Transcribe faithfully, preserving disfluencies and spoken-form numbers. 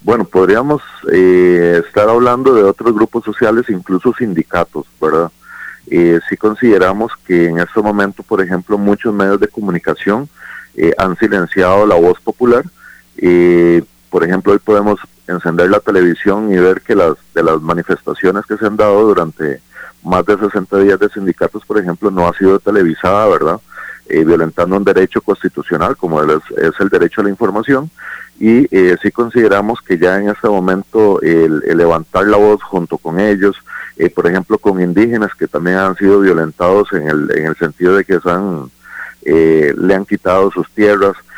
Bueno, podríamos eh, estar hablando de otros grupos sociales, incluso sindicatos, ¿verdad? Eh, sí consideramos que en este momento, por ejemplo, muchos medios de comunicación eh, han silenciado la voz popular. Eh, por ejemplo, hoy podemos encender la televisión y ver que las de las manifestaciones que se han dado durante más de sesenta días de sindicatos, por ejemplo, no ha sido televisada, ¿verdad? Eh, violentando un derecho constitucional como es, es el derecho a la información. Y eh, sí consideramos que ya en este momento el, el levantar la voz junto con ellos, eh, por ejemplo con indígenas que también han sido violentados en el, en el sentido de que se han, eh, le han quitado sus tierras,